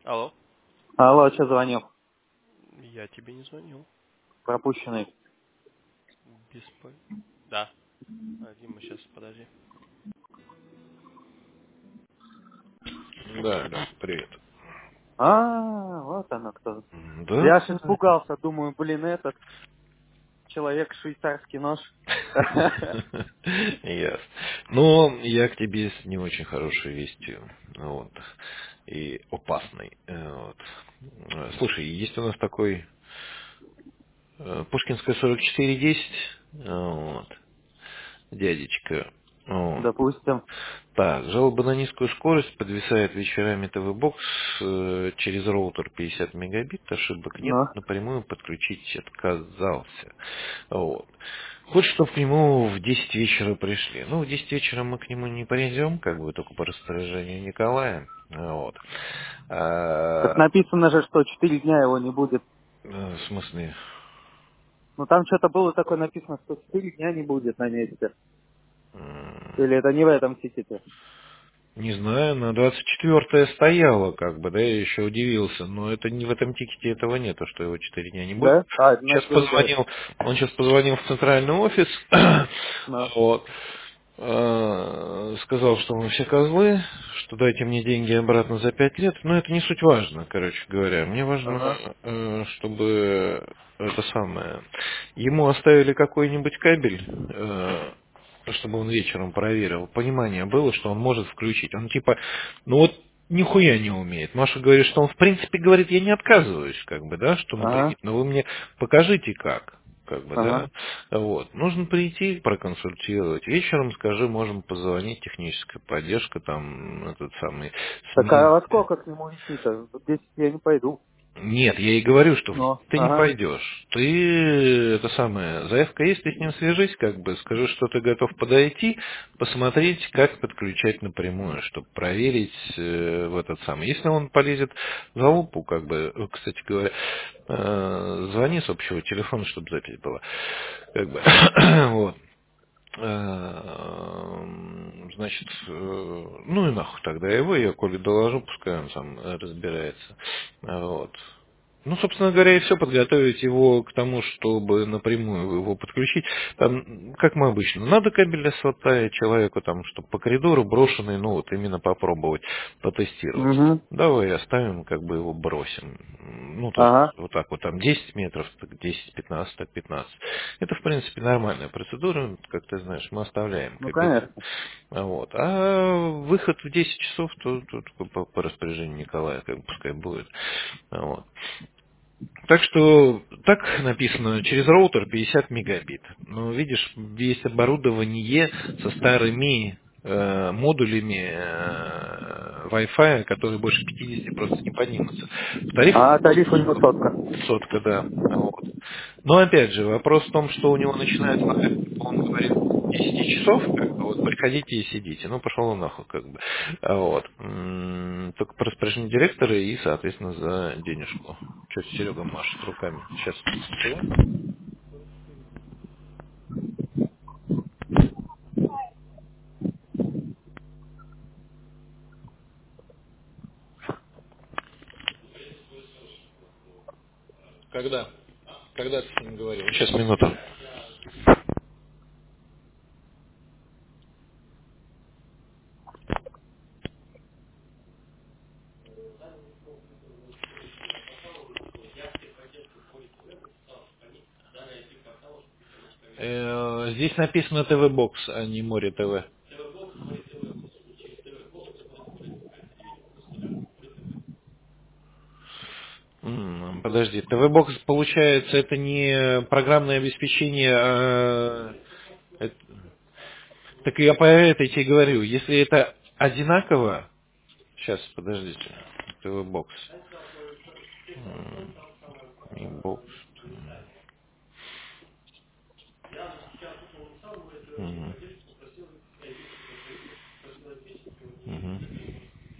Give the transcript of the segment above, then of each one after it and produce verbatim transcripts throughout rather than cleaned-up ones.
Алло. Алло, что звонил? Я тебе не звонил. Пропущенный. Беспо... Да. А, Дима, сейчас, подожди. Да, да, привет. А, вот оно кто. Да. Я аж испугался, думаю, блин, этот человек швейцарский нож. Ясно. Но я к тебе с не очень хорошей вестью. Вот. И опасной. Э, Вот. Э, Слушай, есть у нас такой э, Пушкинская сорок четыре десять. Вот. Дядечка. Вот. Допустим. Так, жалоба на низкую скорость, подвисает вечерами ТВ-бокс э, через роутер пятьдесят мегабит, ошибок нет, Ну, напрямую подключить отказался. Вот. Хочет, чтобы к нему в десять вечера пришли. Ну, в десять вечера мы к нему не придем, как бы только по распоряжению Николая. Вот. так А, написано же, что четыре дня его не будет. э, в смысле? Ну там что-то было такое написано, что четыре дня не будет на месте. м, Или это не в этом тикете? Не знаю, на двадцать четвёртое стояло, как бы, да, я еще удивился, но это не в этом тикете этого нету, что его четыре дня не будет. Да? А, Сейчас значит другой. позвонил, он сейчас позвонил в центральный офис, Ну, вот, э, сказал, что мы все козлы, что дайте мне деньги обратно за пять лет, но это не суть важно, короче говоря. Мне важно, ага, э, чтобы это самое, ему оставили какой-нибудь кабель, э, чтобы он вечером проверил, понимание было, что он может включить. Он типа, ну вот нихуя не умеет. Маша говорит, что он в принципе говорит, я не отказываюсь, как бы, да, что ага, напрямик, но вы мне покажите как. Как бы, ага. да, вот. Нужно прийти, проконсультировать. Вечером, скажи, можем позвонить, техническая поддержка, там, этот самый, Так а сменить. во сколько к нему идти-то? В десять я не пойду. Нет, я и говорю, что Ну, ты не ага, пойдешь. Ты, это самое, заявка есть, ты с ним свяжись, как бы, скажи, что ты готов подойти, посмотреть, как подключать напрямую, чтобы проверить э, в этот самый. Если он полезет за лупу, как бы, э, кстати говоря, э, звони с общего телефона, чтобы запись была. Как бы, вот. Э, Значит, э, ну и нахуй тогда его, я Коле доложу, пускай он сам э, разбирается. Вот. Ну, собственно говоря, и все, подготовить его к тому, чтобы напрямую его подключить. Там, как мы обычно, надо кабель сватать человеку, там, чтобы по коридору брошенный, ну, вот именно попробовать, потестировать. угу, Давай оставим, как бы его бросим. Ну, то есть, ага, вот так вот, там десять метров, так десять, пятнадцать, так пятнадцать. Это, в принципе, нормальная процедура, как ты знаешь, мы оставляем ну кабель. конечно. Вот. А выход в десять часов, то, то, то по, по распоряжению Николая, как бы, пускай будет. Вот. Так что, так написано, через роутер пятьдесят мегабит. Но видишь, есть оборудование со старыми э, модулями э, Wi-Fi, которые больше пятидесяти просто не поднимутся. В тариф А тариф у него сотка. сотка, да. Вот. Но опять же, вопрос в том, что у него начинается, он говорит, десять часов, как бы, вот приходите и сидите. Ну, пошел он нахуй, как бы. А вот. М, Только по распоряжению директора и, соответственно, за денежку. Что Серега машет руками? Сейчас. Когда? Когда ты с ним говорил? Сейчас, минуту. Э, Здесь написано ТВ-бокс, а не Море ТВ. М, Подожди, ТВ-бокс, получается, это не программное обеспечение, а... это- Так я по этой тебе говорю, если это одинаково... Сейчас, подождите. ТВ-бокс. М, и бокс. Мгм. Мгм.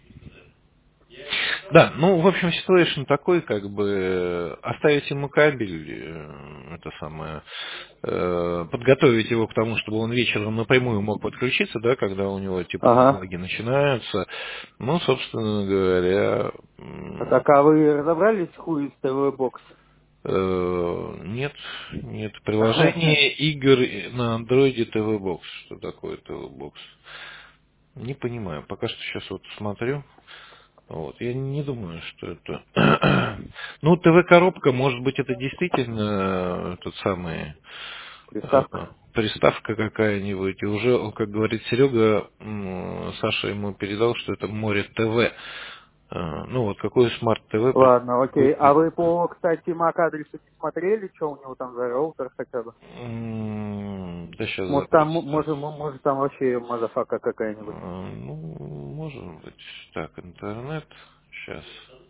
Да, ну, в общем, ситуация такой, как бы, оставить ему кабель, э, это самое, э, подготовить его к тому, чтобы он вечером напрямую мог подключиться, да, когда у него, типа, Ага. ноги начинаются, ну, собственно говоря, Так Так, а вы разобрались, хуй из ТВ-бокс? Э, Нет, нет. Приложение игр на андроиде ти ви Box. Что такое ти ви Box? Не понимаю. Пока что сейчас вот смотрю. Вот. Я не думаю, что это... Ну, ТВ-коробка, может быть, это действительно тот самый... э, Приставка. Приставка какая-нибудь. И уже, как говорит Серега, м, Саша ему передал, что это море ТВ. Э, Ну, вот какой смарт-ТВ... Ладно, окей. А вы по, кстати, мак-адресу не смотрели, что у него там за роутер хотя бы? М, Да сейчас Может там, запросто. может, может там вообще мазафака какая-нибудь. А, Ну, может быть. Так, интернет. Сейчас.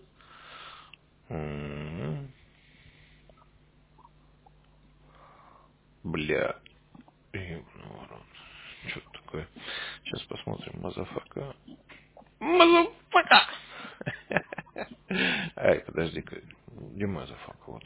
Бля. Что это такое? Сейчас посмотрим. Мазафака. Мазафака! Ай, подожди-ка. Где мазафака? Вот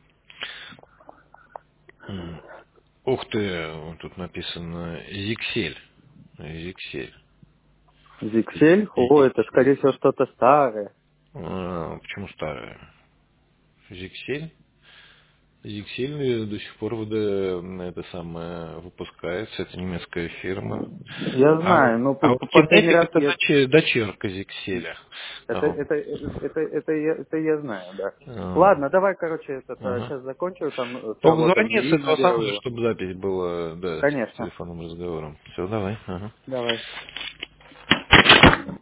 он. М. Ух ты, вот тут написано Зиксель. Зиксель. Зиксель? О, это скорее всего что-то старое. А, почему старая? Зиксель? Зиксель до сих пор выда- это самое выпускается, это немецкая фирма. Я А, знаю, но а по- вот по- последний Кинетик раз это я... доче- дочерка Зикселя. Это, А, это, это, это, я, это я знаю, да. а, Ладно, давай, короче, это, ага. сейчас закончу там э, с Только работами звони с и этого самого, наберу его. чтобы запись была, да, с Конечно. телефонным разговором. Все, давай. Ага. Давай.